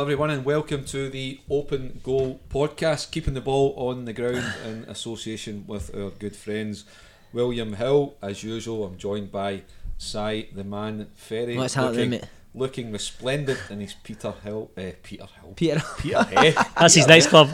Hello everyone and welcome to the Open Goal podcast, keeping the ball on the ground in association with our good friends William Hill. As usual, I'm joined by Si the Man Ferry. What's happening, mate? Looking resplendent in his Peter Hill. Peter. That's his nice club.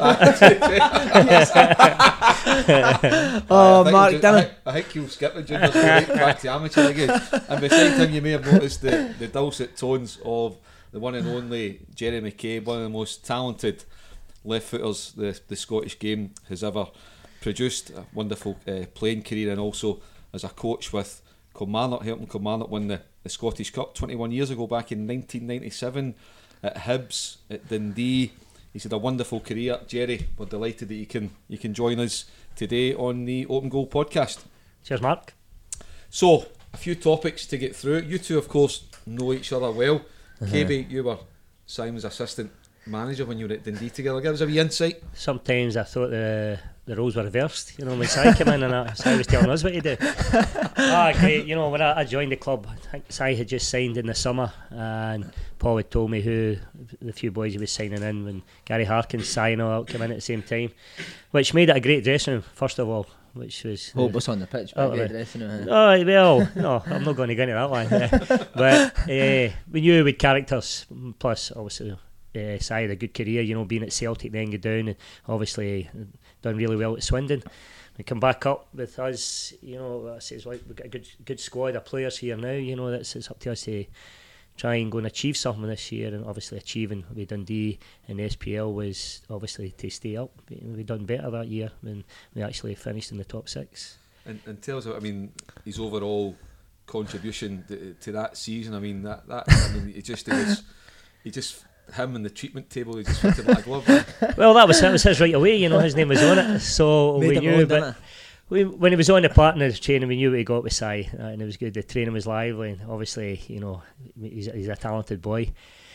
Mark, damn it. I think you'll skip the juniors right back to amateur again. And beside him, you may have noticed the dulcet tones of the one and only Jerry McCabe, one of the most talented left footers the Scottish game has ever produced. A wonderful playing career, and also as a coach with Kilmarnock, helping Kilmarnock win the Scottish Cup 21 years ago, back in 1997 at Hibs, at Dundee. He's had a wonderful career. Jerry, we're delighted that you can join us today on the Open Goal podcast. Cheers, Mark. So, a few topics to get through. You two, of course, know each other well. KB, you were Simon's assistant manager when you were at Dundee together. Give us a wee insight. Sometimes I thought the roles were reversed. You know, when Si came in and Si was telling us what to do. Great. You know, when I joined the club, I think Si had just signed in the summer, and Paul had told me who the few boys he was signing in when Gary Harkins, Si and all came in at the same time, which made it a great dressing room, first of all. Which was what's on the pitch? Dressing room. Oh well, no, I'm not going to get into that one. But we knew we had characters. Plus, obviously, Si had a good career. You know, being at Celtic, then go down, and obviously done really well at Swindon. We come back up with us. You know, I says like we've got a good squad of players here now. You know, it's up to us to try and go and achieve something this year, and obviously achieving with Dundee and SPL was obviously to stay up. We done better that year when we actually finished in the top six. And tell us, I mean, his overall contribution to that season. I mean, it just him and the treatment table, he just fitted like a glove. Well, that was his right away. You know, his name was on it, so we knew. But when he was on the partner training, we knew what he got with Si, and it was good. The training was lively, and obviously, you know, he's a talented boy.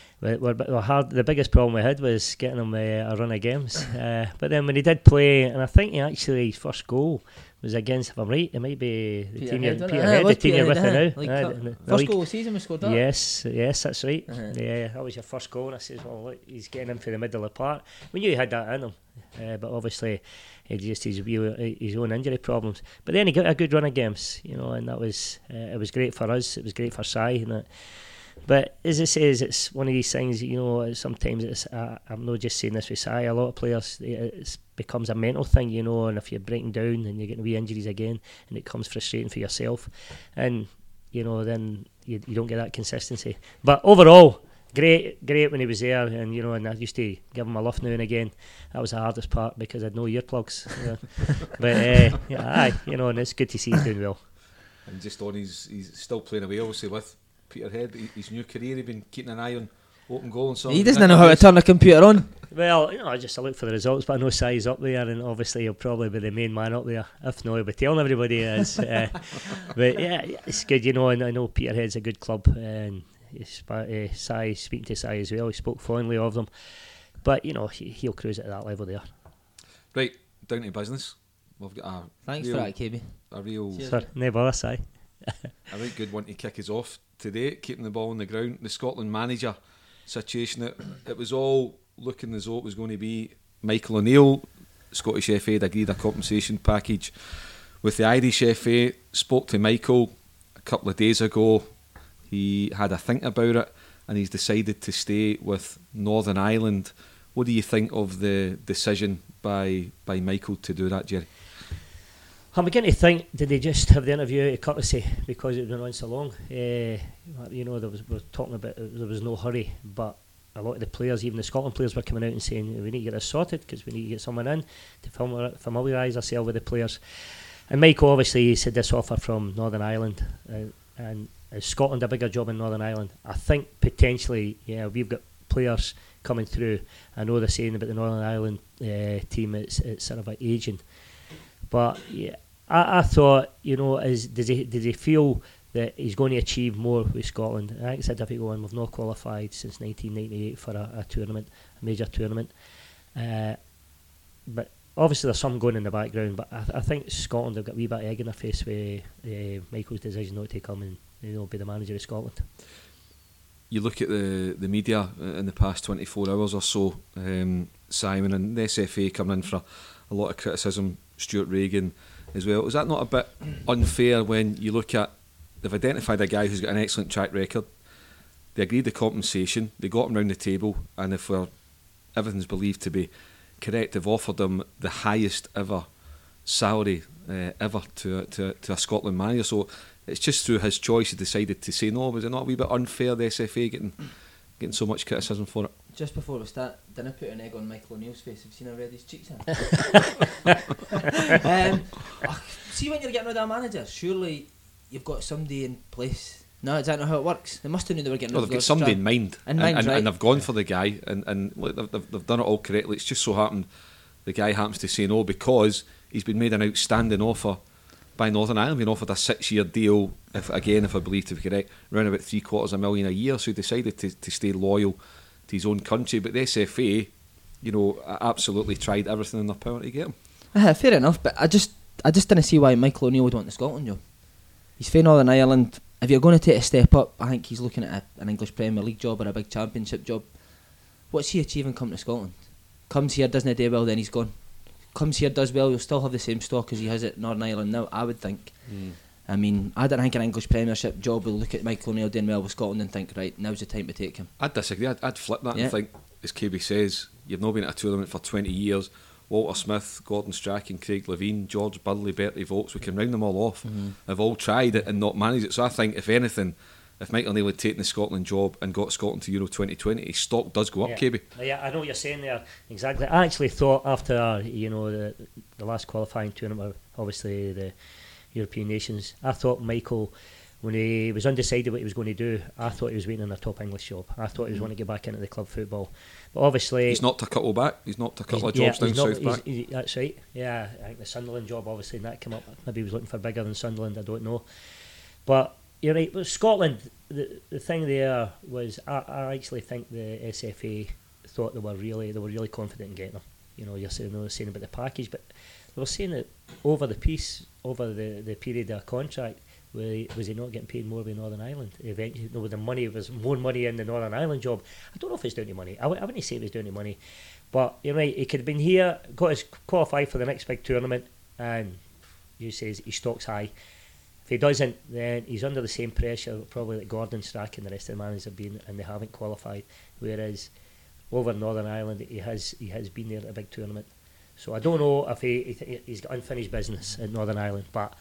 The biggest problem we had was getting him a run of games. But then when he did play, and I think his first goal was against, if I'm right, it might be the team you're with now. First goal of the season we scored that? Yes, that's right. Yeah, that was your first goal, and I says, well, look, he's getting in for the middle of the park. We knew he had that in him, but obviously he just his own injury problems. But then he got a good run of games, you know, and that was it was great for us. It was great for Si, and but as I say, it's one of these things, you know, sometimes it's, I'm not just saying this with Si, a lot of players, it becomes a mental thing, you know, and if you're breaking down and you're getting wee injuries again, and it becomes frustrating for yourself, and, you know, then you don't get that consistency. But overall, great when he was there, and, you know, and I used to give him a lift now and again. That was the hardest part because I had no earplugs. You know. But, you know, and it's good to see he's doing well. And just on he's still playing away, obviously, with Peterhead, his new career. He's been keeping an eye on Open Goal and so on. He doesn't know how to turn a computer on. Well, you know, I just look for the results, but I know Si's up there, and obviously he'll probably be the main man up there. If not, he'll be telling everybody he is. But yeah, it's good, you know, and I know Peterhead's a good club, and Si, speaking to Si as well, he spoke fondly of them. But, you know, he'll cruise at that level there. Right, down to business. We've got thanks for that, KB. A real... Sorry, no bother, Si. A right good one to kick us off today, keeping the ball on the ground. The Scotland manager situation, it was all looking as though it was going to be Michael O'Neill. Scottish FA had agreed a compensation package with the Irish FA. Spoke to Michael a couple of days ago. He had a think about it, and he's decided to stay with Northern Ireland. What do you think of the decision by Michael to do that, Jerry? I'm beginning to think, did they just have the interview out of courtesy because it had been on so long? You know, we were talking about there was no hurry, but a lot of the players, even the Scotland players, were coming out and saying we need to get this sorted because we need to get someone in to familiarise ourselves with the players. And Michael obviously said this offer from Northern Ireland, and is Scotland a bigger job in Northern Ireland? I think potentially, yeah, we've got players coming through. I know they're saying about the Northern Ireland team, it's sort of like aging. But yeah, I thought, you know, does he feel that he's going to achieve more with Scotland? I think it's a difficult one. We've not qualified since 1998 for a tournament, a major tournament. But obviously there's some going in the background. But I think Scotland have got a wee bit of egg in their face with Michael's decision not to come and, you know, be the manager of Scotland. you look at the media in the past 24 hours or so, Simon, and the SFA coming in for a lot of criticism, Stuart Regan as well. Is that not a bit unfair when you look at, they've identified a guy who's got an excellent track record, they agreed the compensation, they got him round the table, and if everything's believed to be correct, they've offered him the highest ever salary ever to a Scotland manager. So it's just through his choice he decided to say no. Was it not a wee bit unfair, the SFA getting so much criticism for it? Just before we start, didn't I put an egg on Michael O'Neill's face? Have you seen how red his cheeks are? See, when you're getting rid of a manager, surely you've got somebody in place. No, is that not how it works? They must have known they were getting rid of. They've got somebody in mind, and they've gone for the guy, and look, they've done it all correctly. It's just so happened the guy happens to say no because he's been made an outstanding offer by Northern Ireland, being offered a 6-year deal, if I believe to be correct, around about $750,000 a year. So he decided to stay loyal to his own country. But the SFA, absolutely tried everything in their power to get him. Fair enough, but I just didn't see why Michael O'Neill would want the Scotland job. He's for Northern Ireland. If you're going to take a step up, I think he's looking at an English Premier League job or a big Championship job. What's he achieving coming to Scotland? Comes here, doesn't do well, then he's gone. Comes here, does well, he'll still have the same stock as he has at Northern Ireland now, I would think. I mean, I don't think an English Premiership job will look at Michael O'Neill doing well with Scotland and think, right, now's the time to take him. I'd disagree. I'd flip that and think, as KB says, you've not been at a tournament for 20 years. Walter Smith, Gordon Strachan, Craig Levein, George Burley, Bertie Vogts, we can round them all off. Have all tried it and not managed it. So I think, if anything, if Michael O'Neill had taken the Scotland job and got Scotland to Euro 2020, his stock does go up, KB. Yeah, I know what you're saying there. Exactly. I actually thought after, the last qualifying tournament, obviously the European nations, I thought Michael, when he was undecided what he was going to do, I thought he was waiting on a top English job. I thought he was going to get back into the club football. But obviously... He's knocked a couple back. He's knocked a couple of jobs down south back. That's right. Yeah, I think the Sunderland job, obviously, and that came up. Maybe he was looking for bigger than Sunderland, I don't know. But you're right. But Scotland, the thing there was, I actually think the SFA thought they were really confident in getting them. You're saying about the package, but they were saying that over the the period of contract, was he not getting paid more by Northern Ireland? Eventually, the money was more money in the Northern Ireland job. I don't know if it's down to money. I wouldn't say it was down to money, but you're right. He could have been here, got his qualified for the next big tournament, and you says his stock's high. If he doesn't, then he's under the same pressure probably that Gordon Strachan and the rest of the managers have been, and they haven't qualified. Whereas over Northern Ireland, he has been there at a big tournament. So I don't know if he's got unfinished business at Northern Ireland, but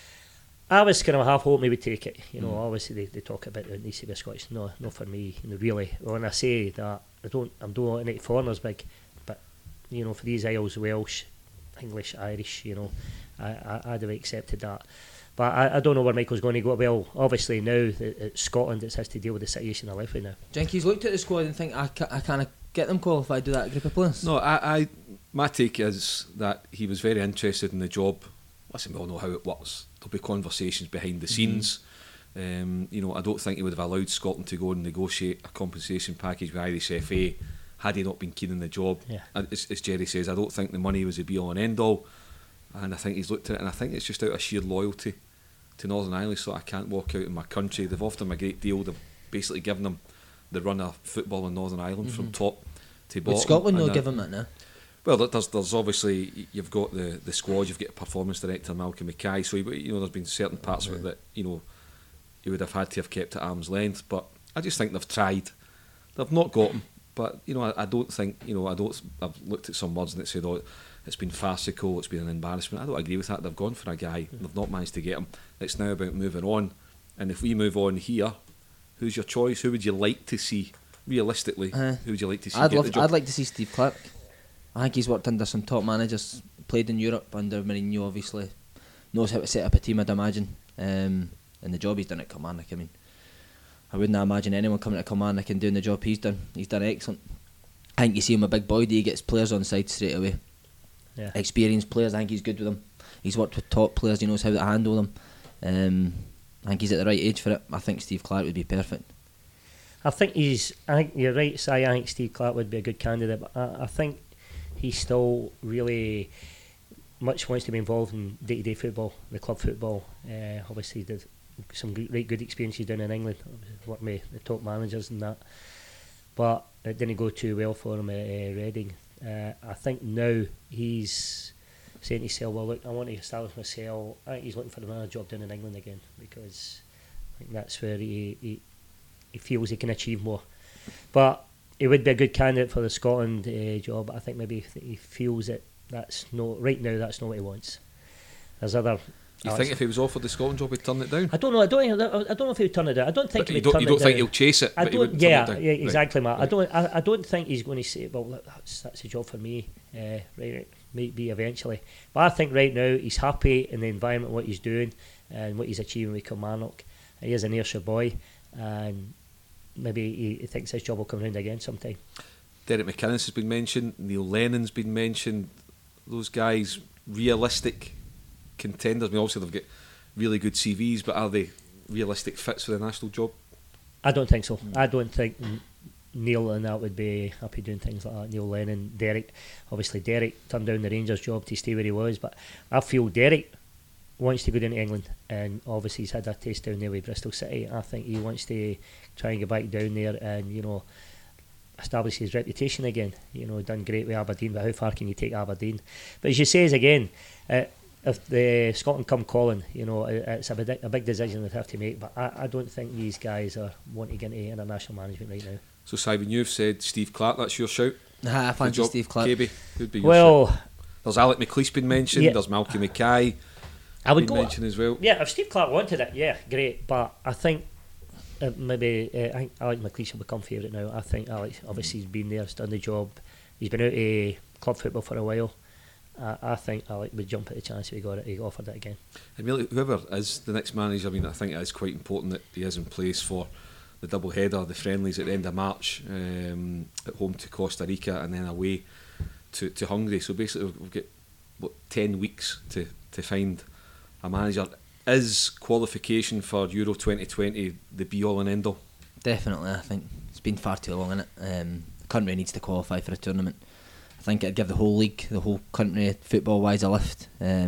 I was kind of half hoping he would take it. Obviously they talk about it needs to be a Scottish. No, not for me. Really, when I say that, I'm don't want any foreigners big, but for these Isles, Welsh, English, Irish, I'd have accepted that. But I don't know where Michael's going to go. Well, obviously now it's Scotland that has to deal with the situation they're left with now. Jenkins looked at the squad and think I can't get them qualified to that group of players. No, my take is that he was very interested in the job. Listen, we all know how it works. There'll be conversations behind the scenes. I don't think he would have allowed Scotland to go and negotiate a compensation package with Irish FA had he not been keen in the job. Yeah. As Jerry says, I don't think the money was a be-all and end-all, and I think he's looked at it, and I think it's just out of sheer loyalty to Northern Ireland. So I can't walk out in my country. They've offered him a great deal. They've basically given him the run of football in Northern Ireland from top to bottom. Would Scotland not give him that now? Well, there's obviously, you've got the squad, you've got a performance director, Malcolm Mackay, so there's been certain parts of it that he would have had to have kept at arm's length. But I just think they've tried. They've not got him, but I don't think I've looked at some words and it said, oh, it's been farcical, it's been an embarrassment. I don't agree with that. They've gone for a guy, they've not managed to get him. It's now about moving on, and if we move on here, who's your choice? Who would you like to see realistically? Who would you like to see get the job? I'd like to see Steve Clarke. I think he's worked under some top managers, played in Europe under Mourinho, obviously knows how to set up a team, I'd imagine, and the job he's done at Kilmarnock, I mean, I wouldn't imagine anyone coming to Kilmarnock and doing the job he's done excellent. I think you see him a big body, he gets players on side straight away. Yeah. Experienced players, I think he's good with them. He's worked with top players, he knows how to handle them. I think he's at the right age for it. I think Steve Clarke would be perfect. I think you're right, Si. I think Steve Clarke would be a good candidate, but I think he still really much wants to be involved in day-to-day football, the club football. Obviously, he did some great good experiences down in England, working with the top managers and that. But it didn't go too well for him at Reading. I think now he's saying to himself, well, look, I want to establish myself. I think he's looking for another job down in England again, because I think that's where he feels he can achieve more. But he would be a good candidate for the Scotland job. But I think maybe he feels that right now that's not what he wants. There's other. You think if he was offered the Scotland job, he'd turn it down? I don't know. I don't know if he would turn it down. I don't think he would turn it down. You don't think he'll chase it? Yeah, exactly, right. Matt. I don't think he's going to say, well, that's a job for me. Right, maybe eventually. But I think right now he's happy in the environment, what he's doing, and what he's achieving with Kilmarnock. He is an Ayrshire boy, and maybe he thinks his job will come round again sometime. Derek McInnes has been mentioned. Neil Lennon's been mentioned. Those guys, realistic contenders. I mean, obviously they've got really good CVs, but are they realistic fits for the national job? I don't think so. I don't think Neil and that would be happy doing things like that. Neil Lennon, Derek. Obviously Derek turned down the Rangers job to stay where he was, but I feel Derek wants to go down to England, and obviously he's had a taste down there with Bristol City. I think he wants to try and get back down there and, you know, establish his reputation again. You know, done great with Aberdeen, but how far can you take Aberdeen? But as you say again, if the Scotland come calling, you know, it's a big decision they'd have to make. But I don't think these guys are wanting to get into international management right now. So Simon, you've said Steve Clarke. That's your shout. I fancy Steve Clarke. KB, who'd be your shout? There's Alec McLeish been mentioned. Yeah. There's Malky Mackay. I would go mentioned as well. Yeah, if Steve Clarke wanted it, yeah, great. But I think maybe I think Alec McLeish will become favourite now. I think Alex, obviously, he's been there, he's done the job. He's been out of club football for a while. I think Alec would jump at the chance if he offered it again. And really, whoever is the next manager, I mean, I think it is quite important that he is in place for the double header, the friendlies at the end of March, at home to Costa Rica and then away to Hungary. So basically, we've got 10 weeks to find a manager. Is qualification for Euro 2020 the be all and end all? Definitely, I think it's been far too long, innit? The country needs to qualify for a tournament. I think it'd give the whole league, the whole country, football-wise, a lift.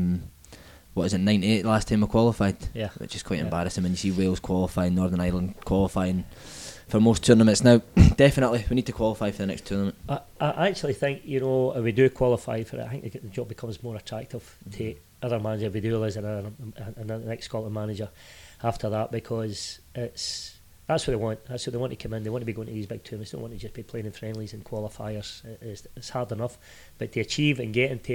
What is it, 98 last time we qualified? Yeah. Which is quite embarrassing when you see Wales qualifying, Northern Ireland qualifying for most tournaments now. Definitely, we need to qualify for the next tournament. I actually think, you know, if we do qualify for it, I think the job becomes more attractive to other managers. If we do as the next Scotland manager after that, because that's what they want. That's what they want to come in. They want to be going to these big tournaments. They don't want to just be playing in friendlies and qualifiers. It's hard enough, but to achieve and get into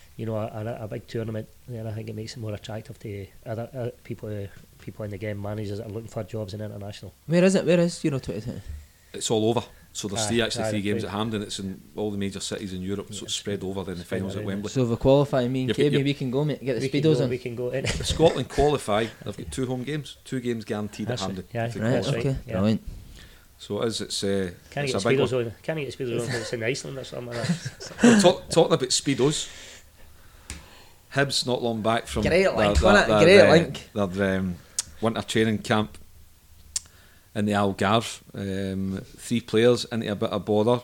a big tournament, then I think it makes it more attractive to other people in the game, managers that are looking for jobs in international. Where is it? Where is Euro 2020? It's all over. So there's three games at Hampden. It's in all the major cities in Europe, so it's spread over. Then the finals at Wembley. So if we qualify, me and KB, we can go, mate. Get the speedos in. We can go in. If Scotland qualify, they've got 2 home games, 2 games guaranteed at Hampden. Yeah, right, okay, brilliant. So it's can you get speedos on? Can you get speedos on? It's in Iceland or something like that. Talking about speedos, Hibs not long back from great link. Their winter training camp in the Algarve. 3 players into a bit of bother.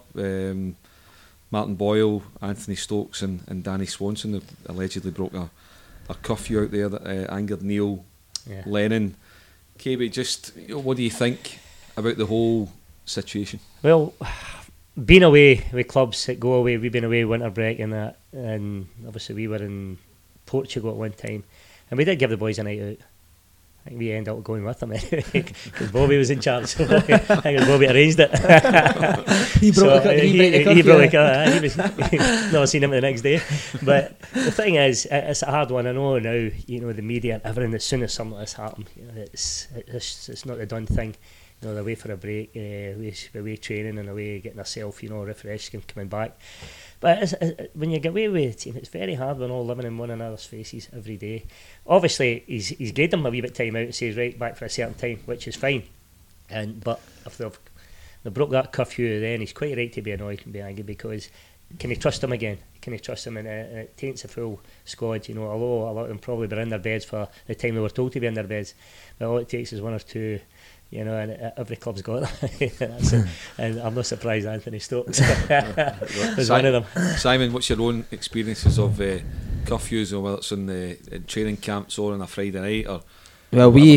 Martin Boyle, Anthony Stokes and Danny Swanson have allegedly broke a curfew out there that angered Neil Lennon. KB, just what do you think about the whole situation? Well, being away with clubs that go away, we've been away winter break and that, and obviously we were in Portugal at one time, and we did give the boys a night out. I think we ended up going with them because Bobby was in charge. So I think Bobby arranged it. He broke it. He was not seen him the next day. But the thing is, it's a hard one. I know now, you know, the media and everything. As soon as something like this happens, you know, it's not a done thing. You know, they're away for a break, away training and away getting herself, you know, refreshed and coming back. But when you get away with a team, it's very hard when all living in one another's faces every day. Obviously, he's gave them a wee bit of time out and says, right, back for a certain time, which is fine. But if they broke that curfew, then he's quite right to be annoyed and be angry, because can he trust them again? Can he trust them? And it taints the full squad, you know, although a lot of them probably were in their beds for the time they were told to be in their beds. But all it takes is 1 or 2. You know, and every club's got that. And I'm not surprised Anthony Stokes was one of them. Simon, what's your own experiences of curfews, or whether it's in the training camps or on a Friday night? Or well,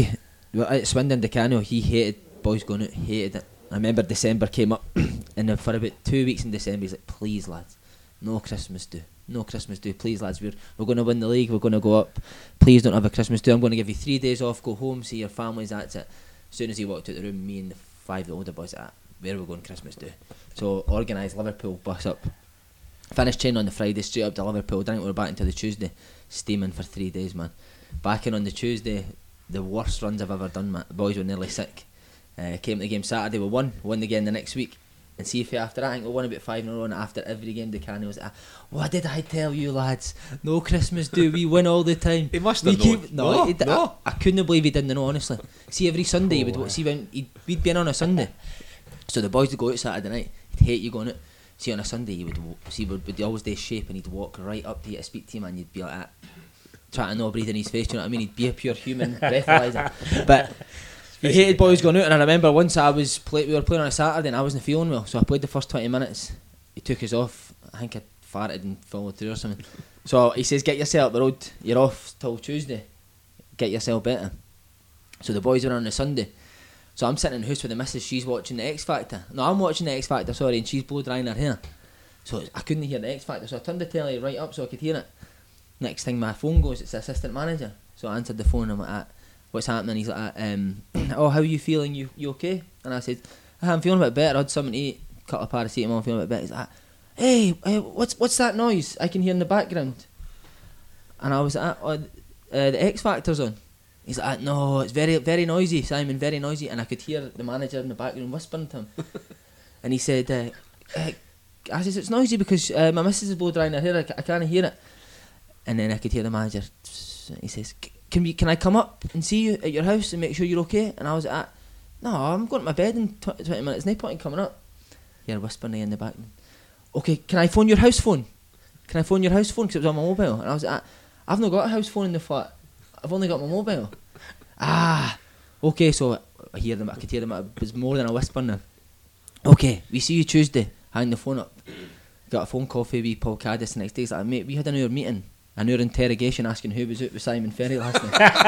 Well, at Swindon Decano, he hated boys going out, hated it. I remember December came up, and then for about 2 weeks in December, he's like, please lads, no Christmas do, please lads, we're going to win the league, we're going to go up, please don't have a Christmas do, I'm going to give you 3 days off, go home, see your families, that's it. As soon as he walked out the room, me and the 5 older boys at where are we going Christmas do? So organised Liverpool bus up, finished training on the Friday, straight up to Liverpool, didn't go back until the Tuesday, steaming for 3 days, man. Back in on the Tuesday, the worst runs I've ever done, man. The boys were nearly sick. Came to the game Saturday, we won again the next week. And see if after that, I think we won about 5 in a row, and after every game the Canny was what did I tell you lads? No Christmas do, we win all the time. He must have known. No. I couldn't believe he didn't know, honestly. See, every Sunday we'd be in on a Sunday. So the boys would go out Saturday night, he'd hate you going out. See, on a Sunday we'd always do shape, and he'd walk right up to you to speak to him, and you'd be like that, trying to not breathe in his face, do you know what I mean? He'd be a pure human breathalyzer. But he hated boys going out, and I remember once we were playing on a Saturday and I wasn't feeling well, so I played the first 20 minutes. He took us off. I think I farted and followed through or something. So he says, get yourself up the road, you're off till Tuesday, get yourself better. So the boys are on a Sunday, so I'm sitting in the house with the missus, she's watching the X Factor. No, I'm watching the X Factor, sorry, and she's blow drying her hair. So I couldn't hear the X Factor, so I turned the telly right up so I could hear it. Next thing my phone goes, it's the assistant manager. So I answered the phone, and I'm like, what's happening? He's like, oh, how are you feeling? You okay? And I said, I'm feeling a bit better. I had something to eat, a couple of paracetamol, feeling a bit better. He's like, hey, what's that noise I can hear in the background? And I was like, the X Factor's on. He's like, no, it's very, very noisy, Simon, very noisy. And I could hear the manager in the background whispering to him. And he said, I said, it's noisy because my missus is blow drying her hair, I can't hear it. And then I could hear the manager, he says, can I come up and see you at your house and make sure you're okay? And I was like, no, I'm going to my bed in 20 minutes, no point in coming up. You're whispering in the back. Okay, can I phone your house phone? Because it was on my mobile. And I was like, I've not got a house phone in the flat, I've only got my mobile. Okay, so I could hear them, it was more than a whisper now. Okay, we see you Tuesday. Hang the phone up. Got a phone call from Paul Caddis the next day. He's like, mate, we had an hour meeting, an hour interrogation asking who was out with Simon Ferry last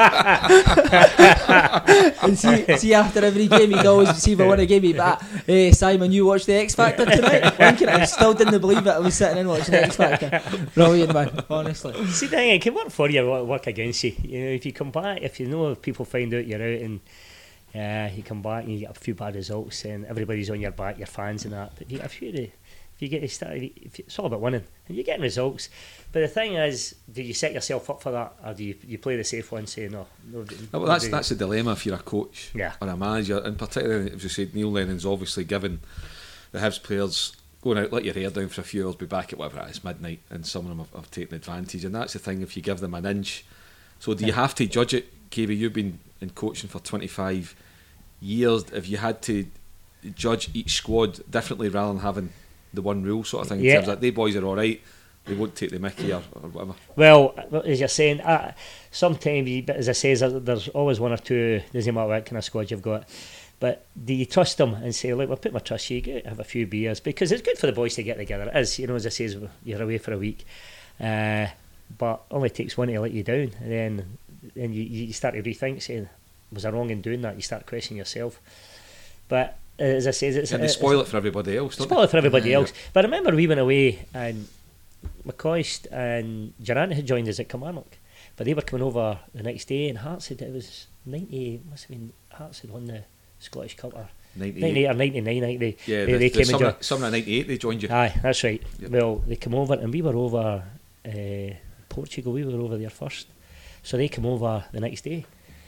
night. And see after every game he'd always see if I won a game, he'd be like, hey Simon, you watched the X Factor tonight? I still didn't believe it. I was sitting in watching the X Factor. Brilliant, man, honestly. See, the thing, it can work for you, work against you. You know, if you come back, if you know if people find out you're out and you come back and you get a few bad results and everybody's on your back, your fans and that, but if you get to start, it's all about winning and you're getting results. But the thing is, do you set yourself up for that, or do you play the safe one, say no? Well, that's the dilemma if you're a coach or a manager, and particularly as you said, Neil Lennon's obviously given the Hibs players going out, let your hair down for a few hours, be back at whatever it's midnight, and some of them have taken advantage, and that's the thing, if you give them an inch. So do you have to judge it, KB? You've been in coaching for 25 years. If you had to judge each squad differently rather than having the one rule sort of thing, in terms of they boys are alright, they won't take the mickey or whatever. Well, as you're saying, sometimes, as I say, there's always one or two, doesn't matter what kind of squad you've got, but do you trust them and say, look, we'll put my trust in you, have a few beers, because it's good for the boys to get together. It is, you know, as I say, you're away for a week, but only takes one to let you down, and then you start to rethink, saying, was I wrong in doing that? You start questioning yourself. But as I say, and they spoil it for everybody else, don't they? Spoil it for everybody else. But I remember we went away and McCoist and Durrant had joined us at Kilmarnock, but they were coming over the next day, and Hearts had, it was 90, must have been, Hearts had won the Scottish Cup, or 98 or 99, I think they came and joined. Summer of 98 they joined you. Aye, that's right. Yep. Well, they came over and we were over Portugal, we were over there first, so they came over the next day.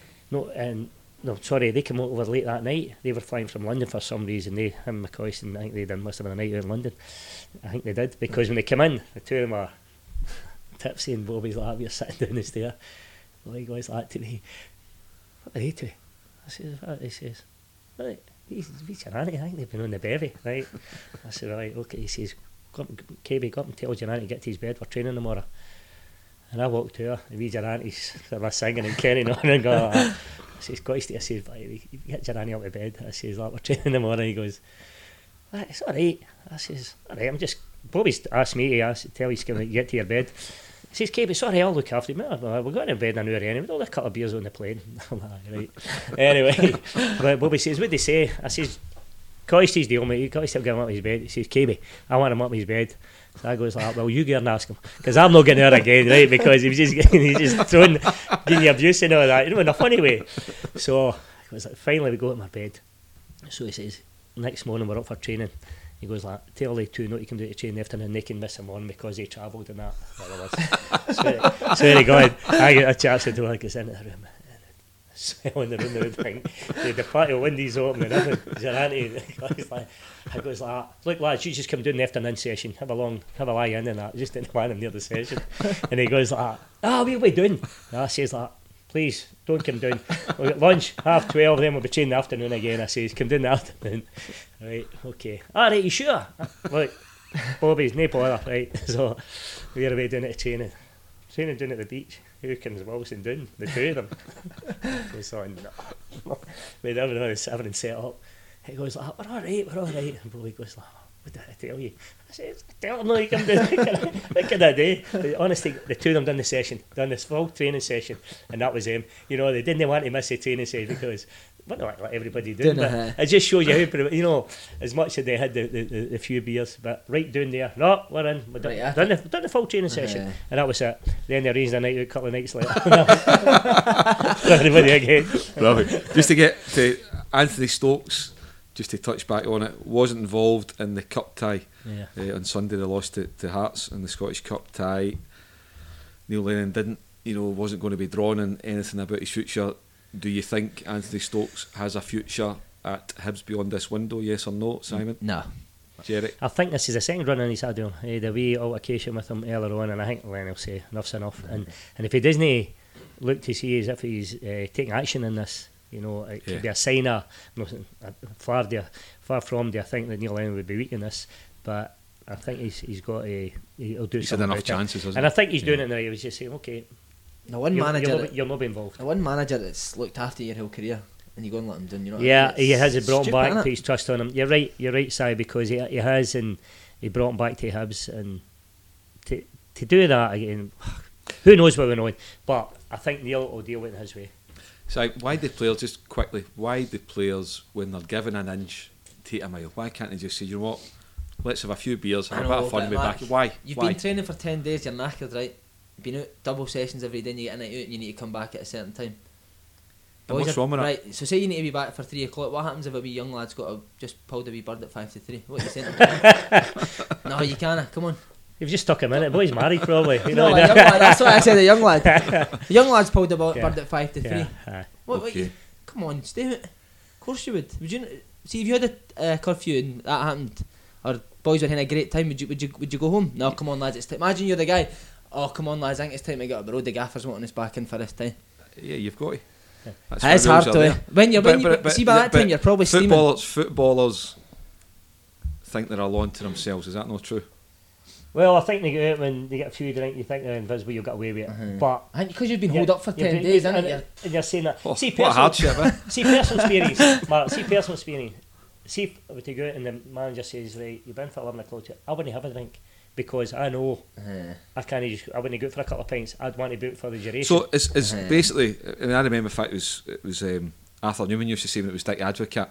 They came over late that night. They were flying from London for some reason. Him and McCoist, and I think they must have been a night out in London. I think they did, because when they came in, the two of them are tipsy, and Bobby's like, we're sitting down the stair. The guy's like to me, what are they two? I says, what? He says, right, he's Gianni, I think they've been on the bevy, right? I said, right, okay. He says, KB, go up and tell Gianni to get to his bed, we're training tomorrow. And I walked to her, and we Gianni's singing and carrying on, and go, I says, Coisty, I says, get Gianni out of bed. I says, we're training tomorrow. He goes, it's alright. I says, alright, Bobby's asked me to tell you to get to your bed. He says, Kaby, sorry, I'll look after you. We're going to bed in an hour anyway. We'll have a couple of beers on the plane. I'm like, right. Anyway, but Bobby says, what'd they say? I says, Coysty's deal, mate. Coysty's getting him up his bed. He says, Kaby, I want him up his bed. So I goes like, well, you go and ask him, because I'm not getting there again, right? Because he's just throwing, giving you abuse and all that, in a funny way. So I was like, finally we go to my bed. So he says, next morning we're up for training. He goes like, tell the two not to come down to train in the afternoon and they can miss him on because he travelled and that. Swear to God, I get a chance to do it, goes into the room. Smell in the room, the patio windows open and everything. He's an auntie. I goes like, look lads, you just come down the afternoon session, have a lie in and that. Just didn't want him near the session. And he goes like, what are we doing? And I says like, please don't come down. We'll get lunch 12:30, then we'll be training in the afternoon again. I says, come down in the afternoon. Right, okay. Alright, you sure? Look, Bobby's no bother, right? So we're away down at training down at the beach. Who comes Wilson down? The two of them. Goes on, no. Made everything set up. He goes like, we're all right. And Bobby goes like, what did I tell you? I said, tell them no, you come down. What can I do? But honestly, the two of them done this full training session, and that was them. You know, they didn't want to miss the training session because, well, not like everybody did, but it just shows you how, you know, as much as they had the few beers, but right down there, no, we're in, we're done the full training session, and that was it. Then they arranged a night out a couple of nights later. For everybody again. Brilliant. Just to get to Anthony Stokes, just to touch back on it, wasn't involved in the cup tie on Sunday. They lost to Hearts in the Scottish Cup tie. Neil Lennon wasn't going to be drawn in anything about his future. Do you think Anthony Stokes has a future at Hibs beyond this window, yes or no, Simon? No. Jerry? I think this is the second run in he's had on. The wee altercation with him earlier on, and I think Lennon will say enough's enough. And if he doesn't look to see as if he's taking action in this, it could be a sign of, far from do I think that Neil Lennon would be weak in this, but I think he's got he'll do something. He's had enough chances, hasn't he? And I think he's doing it now. He was just saying, okay, you'll not be involved. The one manager that's looked after your whole career, and you go and let him down. He has brought him back, put his trust on him. You're right, Si, because he has, and he brought him back to Hibs, and to do that again, who knows what we're on. But I think Neil will deal with it his way. So why do players, just quickly, when they're given an inch, take a mile? Why can't they just say, you know what, let's have a few beers, have a bit of fun, and be back? Why? You've been training for 10 days, you're knackered, right? You've been out double sessions every day, and you get a night out, and you need to come back at a certain time. And what's wrong with that? Right, so say you need to be back for 3 o'clock. What happens if a wee young lad's just pulled a wee bird at 5 to 3? What are you saying? No, you can't. Come on. You've just stuck him in it. Boy's married, probably. No, a young lad. That's why I said a young lad. The young lad's pulled a bird at 5 to 3. What? Come on, stay out. Of course you would. Would you see if you had a curfew and that happened, or boys were having a great time? Would you go home? No, come on, lads. It's imagine you're the guy. Oh, come on, lads. I think it's time to get up the road. The gaffers wanting us back in for this time. Yeah, you've got to. It's hard to. When you see by that time, you're probably steaming. Footballers think they're alone to themselves. Is that not true? Well, I think they go out when they get a few drink, you think they're invisible, you'll get away with it. But I think because you've been holed up for 10 days, haven't you? And you're saying that. Oh, see, what a hardship, see personal experience, Mark. See personal experience. See if we to go out and the manager says, right, you've been for 11 o'clock. I wouldn't have a drink because I know I wouldn't go out for a couple of pints. I'd want to go out for the duration. So it's basically, and I remember, in fact, it was Arthur Newman used to say when it was Dick Advocaat,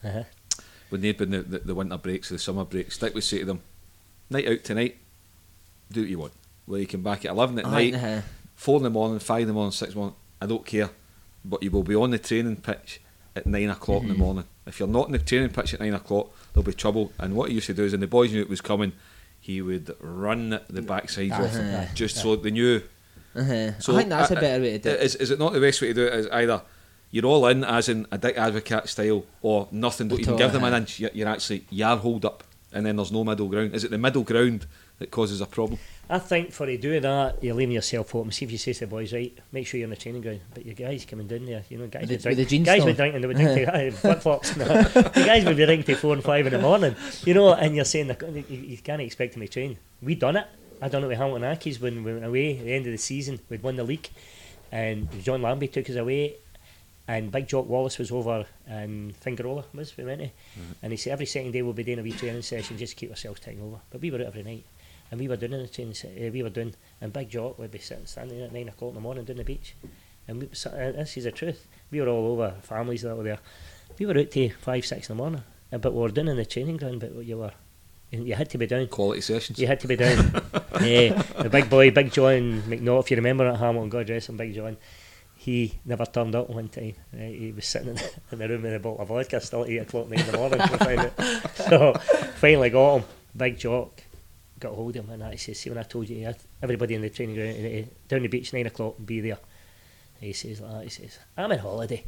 when they'd been the winter breaks or the summer breaks, Dick would say to them, night out tonight, do what you want. Well, you come back at 11 at night, 4 in the morning, 5 in the morning, 6 in the morning, I don't care, but you will be on the training pitch at 9 o'clock in the morning. If you're not on the training pitch at 9 o'clock, there'll be trouble. And what he used to do is, when the boys knew it was coming, he would run the backside off them, just so they knew. So I think that's a better way to do it. Is it not the best way to do it? Is either you're all in, as in a Dick Advocaat style, or nothing, don't even give them an inch, you're hold up, and then there's no middle ground. Is it the middle ground that causes a problem? I think for you doing that, you're leaving yourself open. See if you say to the boys, right, make sure you're in the training ground, but your guys coming down there, guys would drink. Guys would drink and they would drink to flip flops. The guys would be drinking to 4 and 5 in the morning, and you're saying that you can't expect them to train. We done it. I done it with Hamilton Accies when we went away at the end of the season. We'd won the league, and John Lambie took us away, and Big Jock Wallace was over in Fingarola, we went to, and he said every second day we'll be doing a wee training session just to keep ourselves taking over. But we were out every night. and we were doing in the training. And Big Jock would be standing at 9 o'clock in the morning down the beach, and this is the truth. We were all over, families that were there. We were out to 5, 6 in the morning, but we were down in the training ground. But you had to be down. Quality sessions. You had to be down. The big boy, Big John McNaught, if you remember at Hamilton, God rest him, Big John. He never turned up one time. He was sitting in the room with a bottle of vodka still at 8 o'clock in the morning. So finally got him. Big Jock got hold of him, and he says, see, when I told you, everybody in the training ground down the beach 9 o'clock, be there. He says like that, he says, I'm on holiday.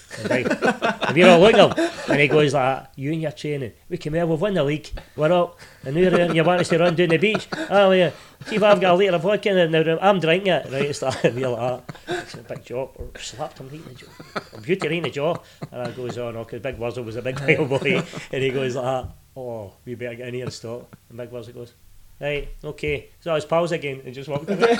And we're all looking at him, and he goes like that, you and your training, we came here, we've won the league, we're up, and you want us to run down the beach? Oh yeah, see if I've got a litre of vodka in the I'm drinking it, right? It's like, and we're like that. So Big Jaw slapped him right in the jaw, a beauty right in the jaw, and I goes, oh no, because Big Wurzel was a big mile boy, and he goes like that, oh, we better get in here and stop. And Big Wurzel goes, right, okay, so his pals again, and just walked away.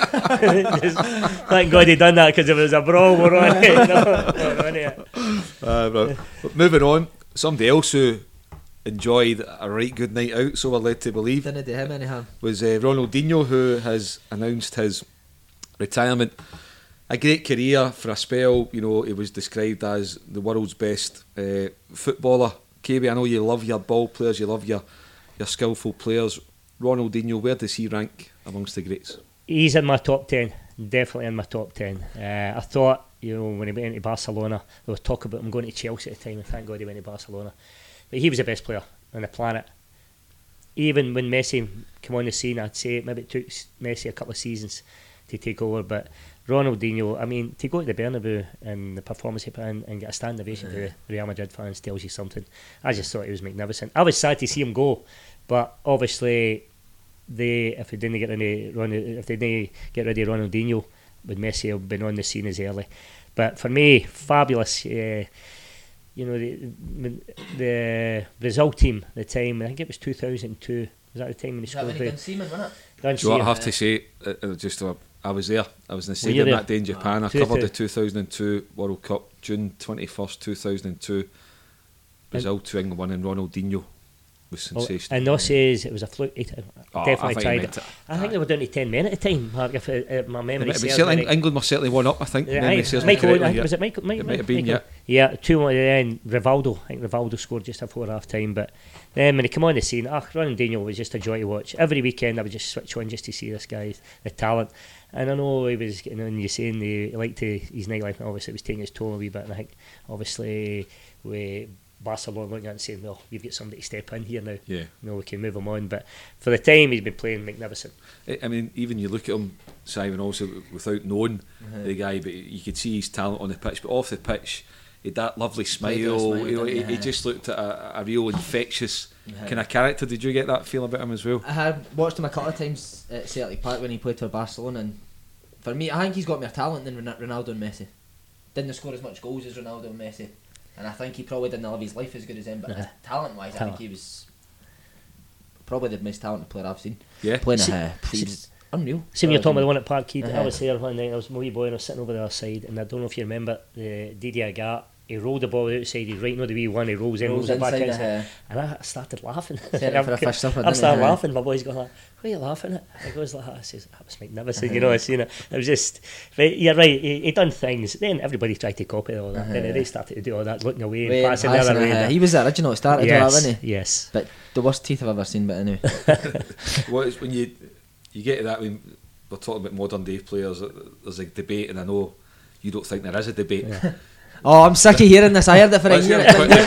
Thank God he done that, because if it was a brawl, we're on it. No, we're on it. Moving on, somebody else who enjoyed a right good night out, so we're led to believe, Didn't do him any harm. was Ronaldinho, who has announced his retirement. A great career for a spell. You know, he was described as the world's best footballer. KB, I know you love your ball players, you love your skillful players. Ronaldinho, where does he rank amongst the greats? He's in my top 10, definitely in my top 10. I thought, you know, when he went into Barcelona, there was talk about him going to Chelsea at the time, and thank God he went to Barcelona. But he was the best player on the planet. Even when Messi came on the scene, I'd say maybe it took Messi a couple of seasons to take over, but Ronaldinho, I mean, to go to the Bernabeu and the performance he put in and get a standing ovation to the Real Madrid fans tells you something. I just thought he was magnificent. I was sad to see him go, but obviously if they didn't get rid of Ronaldinho, would Messi have been on the scene as early? But for me, fabulous. You know, the Brazil team at the time, I think it was 2002. Was that the time when he scored? Gun Seaman, wasn't it? Gun Do you know what I have Seaman. to say? I was there. I was in the Were you stadium there? that day in Japan. I covered the 2002 World Cup, June 21st, 2002. Brazil 2-1 1, and Ronaldinho was sensational. And no says it was a fluke. Definitely tried it. I think they were down to 10 men at the time. Mark, if my memory serves me right. England were certainly 1-up, I think. Memory serves me Michael, correctly, yeah. was it Michael? It might have been, Michael? Yeah, 2-1 then. Rivaldo. I think Rivaldo scored just before half time. But then when he came on the scene, Ronaldinho was just a joy to watch. Every weekend I would just switch on just to see this guy, the talent. And I know he was getting on, you saying he liked his nightlife, and obviously it was taking his toll a wee bit. And I think obviously with Barcelona looking at it and saying, well, we've got somebody to step in here now. Yeah. You know, we can move him on. But for the time he's been playing magnificent. I mean, even you look at him, Simon, also without knowing the guy, but you could see his talent on the pitch. But off the pitch, he had that lovely smile. You know, he just looked at a real infectious kind of character. Did you get that feel about him as well? I had watched him a couple of times at Celtic Park when he played for Barcelona, and for me, I think he's got more talent than Ronaldo and Messi. Didn't score as much goals as Ronaldo and Messi, and I think he probably didn't live his life as good as them. But talent-wise, I think he was probably the most talented player I've seen. Yeah, playing he was unreal. See, when you're talking about the one at Parkhead, I was there one night. I was my wee boy, and I was sitting over the other side, and I don't know if you remember Didier Agathe. He rolled the ball outside. He's right, the wee one. He rolls it back inside, and I started laughing. I started laughing. My boy's going like, "What are you laughing at?" I goes like, "I says that was magnificent." You know, I seen it. It was just, but you're right. He done things. Then everybody tried to copy all that. Then they started to do all that, looking away and passing the other way. He was the original. Started with that, wasn't he? Yes. But the worst teeth I've ever seen. But anyway, what is when you get to that, when we're talking about modern day players, there's a debate, and I know you don't think there is a debate. Yeah. Oh, I'm sick of hearing this. I heard it for a year.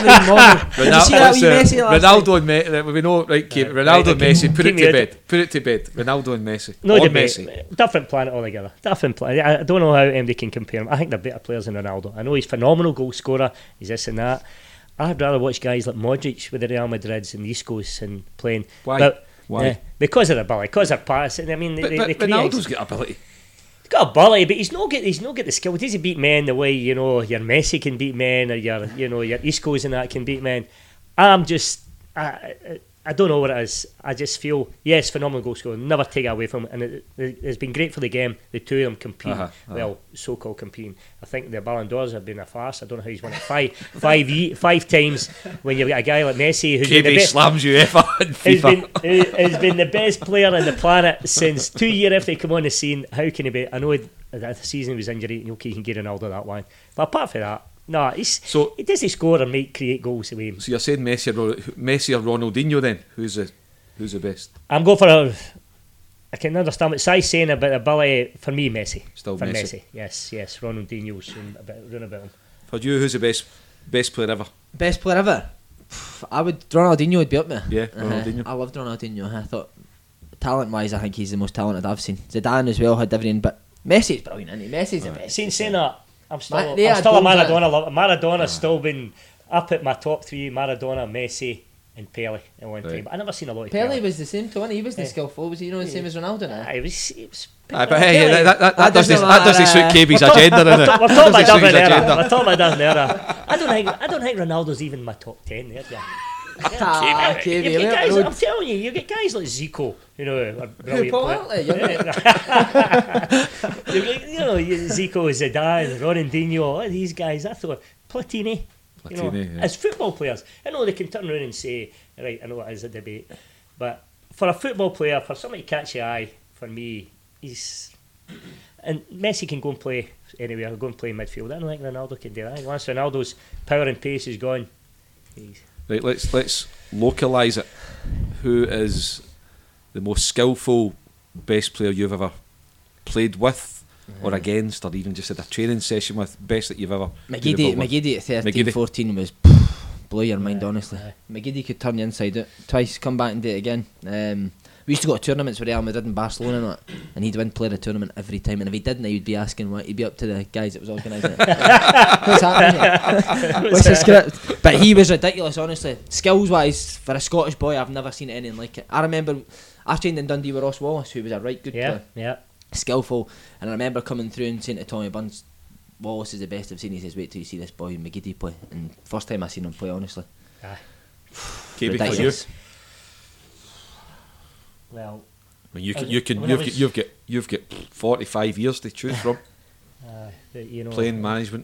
Ronaldo and Messi. We know, right, Kate? Ronaldo and Messi. Put it to bed. Put it to bed. Ronaldo and Messi. No debate. Messi. Different planet altogether. Different planet. I don't know how MD can compare them. I think they're better players than Ronaldo. I know he's a phenomenal goal scorer. He's this and that. I'd rather watch guys like Modric with the Real Madrids and the East Coast and playing. Why? Why? Because of their ability. Because of passing. I mean, but Ronaldo's got ability. Got ability, but he's not get the skill. Does he beat men the way your Messi can beat men, or your East Coast and that can beat men? I'm just I don't know what it is. I just feel, yes, phenomenal goal scorer, never take it away from him. And it's been great for the game. The two of them compete, well, so-called competing. I think the Ballon d'Ors have been a farce. I don't know how he's won it five times. When you've got a guy like Messi who's been the best, slams UEFA and FIFA. Has been the best player on the planet since 2 years after he came on the scene. How can he be? I know the season he was injured. Okay, you can get Ronaldo that one, but apart from that, no, he doesn't score and create goals away. So you're saying Messi or Ronaldinho then? Who's the best? I'm going for I can understand what Si's saying about ability. For me, Messi. Still for Messi. Yes. Ronaldinho's round about him. For you, who's the best player ever? Best player ever? I would. Ronaldinho would be up there. Yeah, Ronaldinho. I loved Ronaldinho. I thought, talent-wise, I think he's the most talented I've seen. Zidane as well had everything, but Messi's brilliant, isn't he? Messi's the best. Saying that, I'm still a Maradona lover. Maradona's still been up at my top three. Maradona, Messi and Pele at one time. But I never seen a lot of Pele. Pele was the same too, wasn't he? He was the skillful. Was he, the same as Ronaldo now? He was but hey, that doesn't suit KB's agenda, innit? We're talking about different era. I don't think Ronaldo's even my top 10 there. Yeah. I'm telling you, you get guys like Zico, you know, a brilliant Zico, Zidane, Ronaldinho, all these guys. I thought Platini, as football players, I know they can turn around and say, right, I know it is a debate, but for a football player, for somebody to catch your eye, for me, and Messi can go and play anywhere, go and play midfield. I don't think Ronaldo can do that. Once Ronaldo's power and pace is gone, right, let's localise it. Who is the most skillful best player you've ever played with or against, or even just had a training session with? Best that you've ever McGeady at 13-14 was blow your mind, honestly. McGeady could turn you inside out twice, come back and do it again. We used to go to tournaments with Real Madrid and Barcelona and he'd win player of the tournament every time, and if he didn't, he'd be asking what he'd be up to the guys that was organising it. What's happening here? What's the script? But he was ridiculous, honestly. Skills wise, for a Scottish boy, I've never seen anything like it. I remember I trained in Dundee with Ross Wallace, who was a right good player, skillful, and I remember coming through and saying to Tommy Burns, Wallace is the best I've seen. He says, wait till you see this boy McGeady play. And first time I seen him play, honestly. ridiculous. Well, I mean, you've got 45 years to choose from. You know, playing management.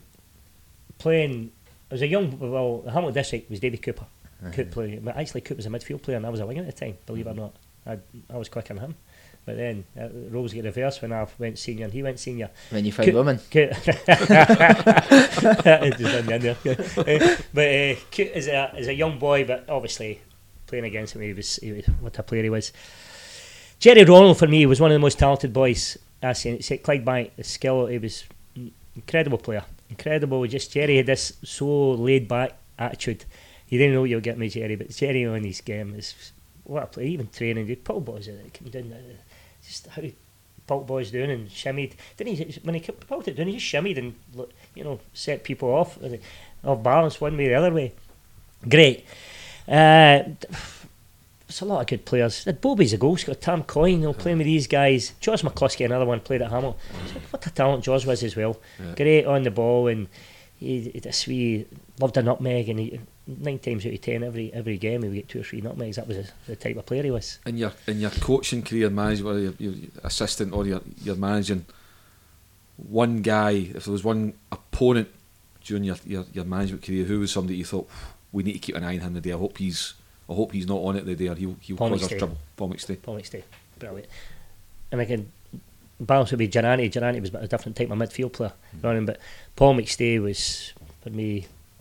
As a young, the Hamilton District was Davy Cooper. Could play, but actually Cooper was a midfield player and I was a winger at the time. Believe it or not, I was quicker than him. But then roles get reversed when I went senior and he went senior. When you found women. But as a young boy, but obviously playing against him, he was what a player he was. Jerry Ronald for me was one of the most talented boys. I say Clydebank, the skill, he was incredible player, incredible. Just Jerry had this so laid back attitude. You didn't know what you were getting with Jerry, but Jerry on his game is what a player. Even training, he'd pull boys that came down. Just how he pulled boys down and shimmied. Didn't he? When he pulled it down, he just shimmied and set people off balance one way or the other way. Great. There's a lot of good players. Bobby's a goal scorer. Tam Coyne, playing with these guys. George McCluskey, another one, played at Hamilton. So what a talent George was as well. Great on the ball, and he loved a nutmeg, and 9 times out of 10 every game he would get 2 or 3 nutmegs. That was the type of player he was. In your coaching career, whether you're assistant or you're managing, one guy, if there was one opponent during your management career, who was somebody you thought, we need to keep an eye on him today? I hope he's not on it today, or he'll cause us trouble. Paul McStay, brilliant. And again, balance would be Gianni. Gianni was a different type of midfield player running, but Paul McStay was for me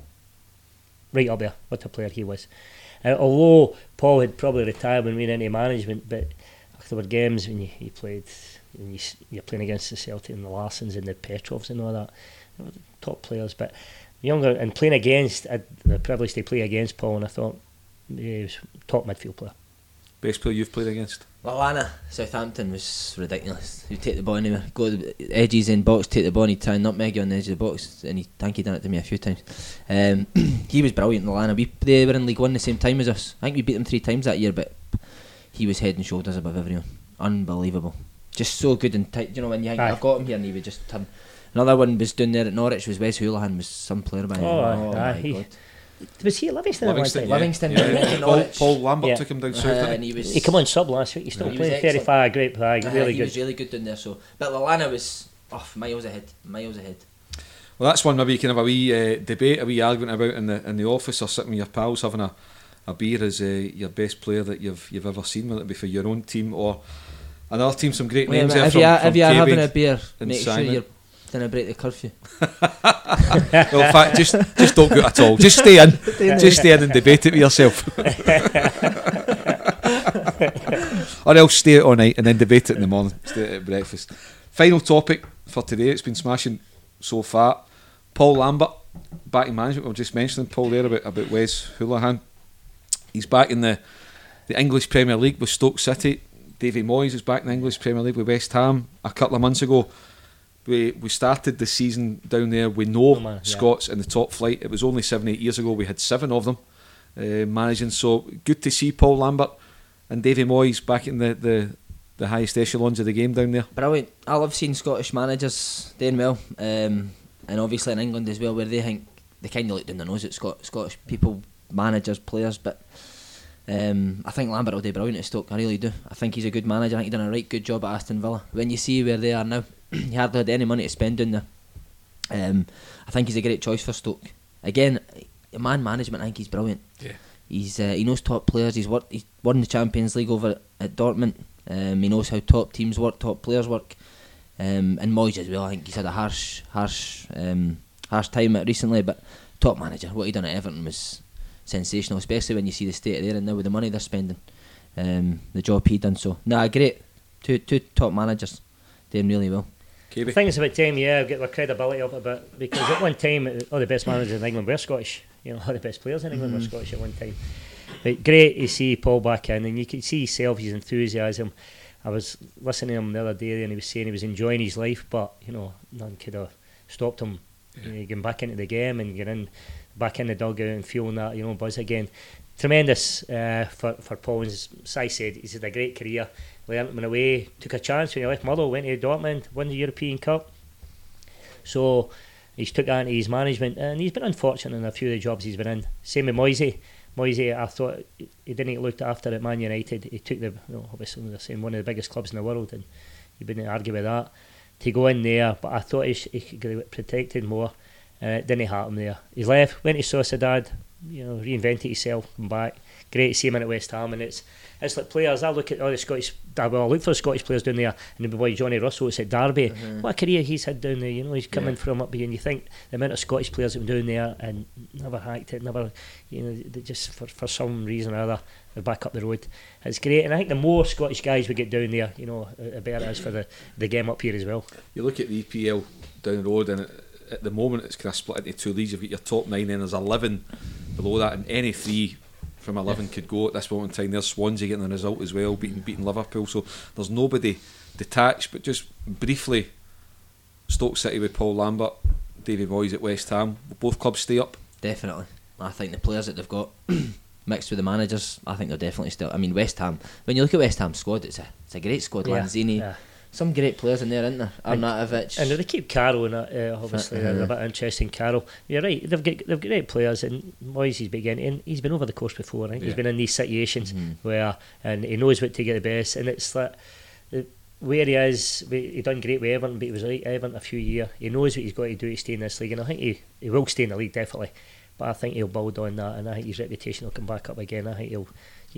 right up there. What a player he was. Although Paul had probably retired when we went into management, but there were games when he played, and you're playing against the Celtic and the Larsons and the Petrovs and all that, top players. But younger and playing against, I had the privilege to play against Paul, and I thought he was top midfield player. Best player you've played against? Lallana, Southampton, was ridiculous. He'd take the ball anywhere, go to the edges in box, take the ball, and he'd try and nutmeg you on the edge of the box, and I think he done it to me a few times. He was brilliant, Lallana. They were in League One the same time as us. I think we beat them 3 times that year, but he was head and shoulders above everyone. Unbelievable. Just so good and tight. You know, when you think, I've got him here, and he would just turn. Another one was down there at Norwich, was Wes Hoolahan, was some player by him. My God. Was he at Livingston? Livingston, yeah. Paul Lambert took him down south. And he came on sub last week. He's still playing 35, great player, really he good. was really good down there. So, but Lallana was miles ahead. Well, that's one maybe you can have a wee debate, a wee argument about in the office or sitting with your pals having a beer as your best player that you've ever seen, whether it be for your own team or another team. Some great names there. If you're having a beer, make sure you're gonna break the curfew. Well, in fact, just don't go at all. Just stay in. Just stay in and debate it with yourself. Or else stay out all night and then debate it in the morning. Stay out at breakfast. Final topic for today. It's been smashing so far. Paul Lambert back in management. We were just mentioning Paul there about Wes Hoolahan. He's back in the English Premier League with Stoke City. Davy Moyes is back in the English Premier League with West Ham. A couple of months ago, we started the season down there with no Scots in the top flight. It was only 7-8 years ago we had 7 of them managing. So good to see Paul Lambert and Davy Moyes back in the highest echelons of the game down there. Brilliant. I love seeing Scottish managers doing well, and obviously in England as well, where they think they kind of look down their nose at Scottish people, managers, players. But I think Lambert will do brilliant at Stoke. I really do. I think he's a good manager. I think he's done a right good job at Aston Villa. When you see where they are now, he hardly had any money to spend down there. I think he's a great choice for Stoke. Again, man management, I think he's brilliant. Yeah. He knows top players. He's won the Champions League over at Dortmund. He knows how top teams work, top players work. And Moyes as well. I think he's had a harsh time recently, but top manager. What he done at Everton was sensational, especially when you see the state they're in now with the money they're spending. The job he done. So, great. Two top managers doing really well. I think it's about time, get their credibility up a bit, because at one time all the best managers in England were Scottish. All the best players in England were Scottish at one time. But great to see Paul back in, and you can see himself, his enthusiasm. I was listening to him the other day, and he was saying he was enjoying his life, but none could have stopped him getting back into the game and getting back in the dugout and feeling that buzz again. Tremendous for Paul. As I said, he's had a great career. Went away, took a chance when he left Motherwell, went to Dortmund, won the European Cup. So he's took that into his management, and he's been unfortunate in a few of the jobs he's been in. Same with Moisey. I thought he didn't get looked after at Man United. He took obviously they're saying one of the biggest clubs in the world, and you wouldn't argue with that, to go in there. But I thought he could get protected more, and it didn't happen there. He's left, went to Sociedad, reinvented himself, come back. Great to see him in at West Ham, and it's like players. I look at all the Scottish. I look for the Scottish players down there, and the boy Johnny Russell, it's at Derby. What a career he's had down there. He's coming from up here, and you think the amount of Scottish players that were down there and never hacked it, they just for some reason or other they're back up the road. It's great, and I think the more Scottish guys we get down there, the better it is for the game up here as well. You look at the EPL down the road, and at the moment it's kind of split into 2 leagues. You've got your top 9, and there's 11 below that, and any 3 from 11 could go at this moment in time. There's Swansea getting the result as well, beating Liverpool. So there's nobody detached. But just briefly, Stoke City with Paul Lambert, Davy Moyes at West Ham. Will both clubs stay up? Definitely. I think the players that they've got mixed with the managers, I think they're definitely still. I mean, West Ham. When you look at West Ham's squad, it's a great squad. Lanzini. Some great players in there, isn't there? Arnautovic. And they keep Carroll in it, obviously. They're a bit interesting, Carroll. You're right, they've got great players, and Moyes is beginning, and he's been over the course before, right? He's been in these situations and he knows what to get the best, and it's like where he is, he done great with Everton, but he was right at Everton a few years. He knows what he's got to do to stay in this league, and I think he will stay in the league, definitely. But I think he'll build on that, and I think his reputation will come back up again. I think he'll,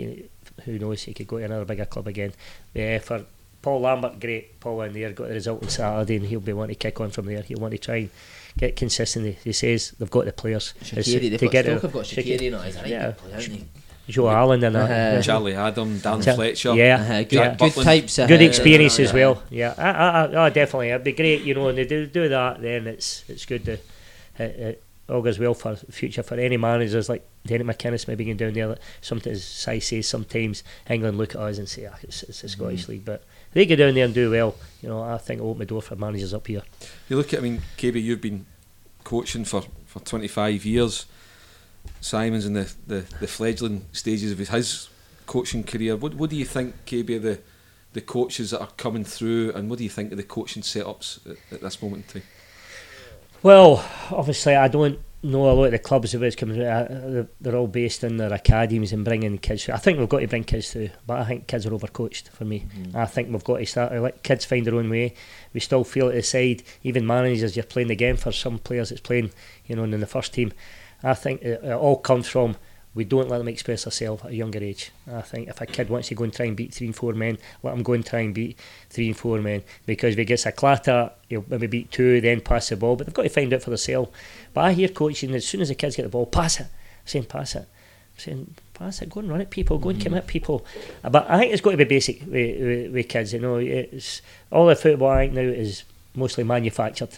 who knows, he could go to another bigger club again. For Paul Lambert, great. Paul in there, got the result on Saturday, and he'll be wanting to kick on from there. He'll want to try and get consistency. He says they've got the players. Shaqiri, they've got Shaqiri, not as a right player, hasn't he? Joe Allen and that. Charlie Adam, Dan Fletcher. Good types. Good experience as well. Yeah, I definitely. It'd be great, and they do that, then it's good to. It augurs well for the future for any managers like Derek McInnes maybe going down there. Sometimes, as I say, sometimes England look at us and say it's a Scottish league, but they go down there and do well. I think it'll open the door for managers up here. You look at, KB, you've been coaching for 25 years. Simon's in the fledgling stages of his coaching career. What do you think, KB, of the coaches that are coming through, and what do you think of the coaching setups at this moment in time? Well, obviously I don't know a lot of the clubs the way it's coming, they're all based in their academies and bringing kids through. I think we've got to bring kids through, but I think kids are overcoached for me. I think we've got to start to let kids find their own way. We still feel at the side, even managers, you're playing the game for some players that's playing, you know, in the first team. I think it all comes from, we don't let them express themselves at a younger age. I think if a kid wants to go and try and beat 3 and 4 men, let them go and try and beat 3 and 4 men, because if he gets a clatter, he'll maybe beat 2, then pass the ball, but they've got to find out for themselves. But I hear coaching, as soon as the kids get the ball, pass it. I'm saying pass it. I'm saying pass it, go and run at people, go and commit people. But I think it's got to be basic with kids, you know. It's all the football I think now is mostly manufactured.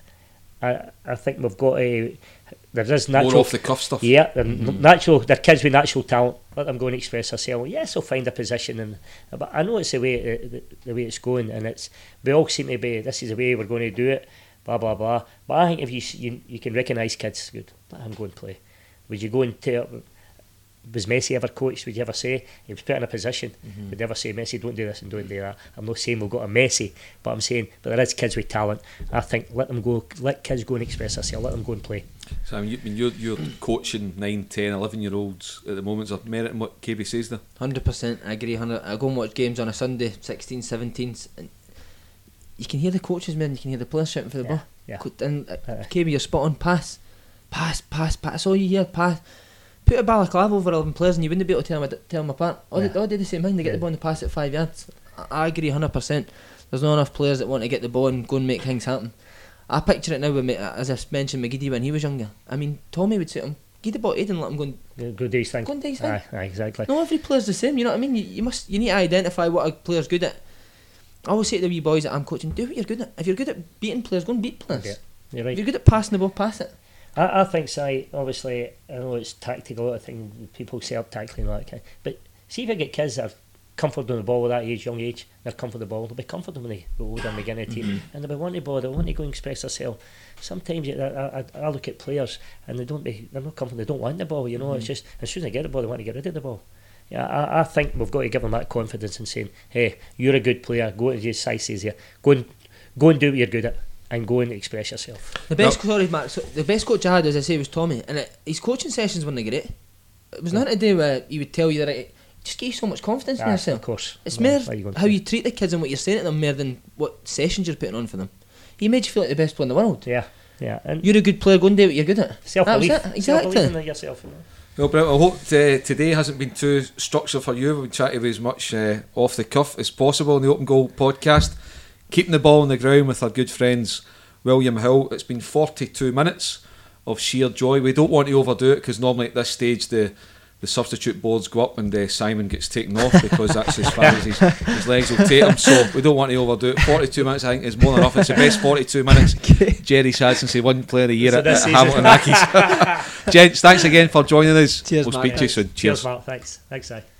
I think we've got to, there is natural, more off the cuff stuff. Yeah, they're kids with natural talent. Let them go and express themselves. Yes, they'll find a position, but I know it's the way it's going, and we all seem to be, this is the way we're going to do it, blah blah blah. But I think if you can recognise kids, good, let them go and play. Would you go and tell? Was Messi ever coached? Would you ever say he was put in a position? Would you ever say, Messi, don't do this and don't do that? I'm not saying we've got a Messi, but I'm saying, but there is kids with talent. I think let kids go and express themselves. Let them go and play. So I mean, you're coaching 9, 10, 11-year-olds at the moment. Is there merit in what KB says there? 100%, I agree. I go and watch games on a Sunday, 16, 17s, and you can hear the coaches, man. You can hear the players shouting for the ball. Yeah. And KB, you're spot on. Pass. That's all you hear. Pass. Put a balaclava over 11 players and you wouldn't be able to tell them apart. All do the same thing. They get the ball and they pass it 5 yards. I agree 100%. There's not enough players that want to get the ball and go and make things happen. I picture it now with, as I mentioned, McGeady when he was younger. I mean, Tommy would say to him, "Give the ball to Aiden and let him go and go do his thing." Go and do his thing. Aye, exactly. No, every player's the same. You know what I mean? You need to identify what a player's good at. I always say to the wee boys that I'm coaching, do what you're good at. If you're good at beating players, go and beat players. Yeah, you're right. If you're good at passing the ball, pass it. I think, Si, obviously, I know it's tactical, a lot of things, people say up tactically and all that kind of, but see if you get kids that are comfortable on the ball at that age, young age, they're comfortable, they'll be comfortable when they go older and begin a team, and they'll be wanting the ball, they'll want to go and express themselves. Sometimes I look at players and they're not comfortable, they don't want the ball, you know, it's just, as soon as they get the ball, they want to get rid of the ball. Yeah, I think we've got to give them that confidence and saying, hey, you're a good player, go to, as Si says here, go and do what you're good at. And go and express yourself. The best coach I had, as I say, was Tommy, and his coaching sessions weren't great. It was nothing to do with he would tell you that it just gave you so much confidence in yourself. Of course, it's more how you treat the kids and what you're saying to them more than what sessions you're putting on for them. He made you feel like the best player in the world. Yeah. And you're a good player. Go and do what you're good at. Self-belief. Exactly. Self-belief in yourself. You know. Well, Brent, I hope today hasn't been too structured for you. We've been trying to be as much off the cuff as possible in the Open Goal podcast. Keeping the ball on the ground with our good friends William Hill. It's been 42 minutes of sheer joy. We don't want to overdo it because normally at this stage the substitute boards go up and Simon gets taken off because that's as far as his legs will take him. So we don't want to overdo it. 42 minutes I think is more than enough. It's the best 42 minutes Jerry's had since he won Player of the Year at Hamilton Accies. Gents, thanks again for joining us. Cheers, we'll Mark. speak to you soon. Cheers, Mark. Thanks, Si.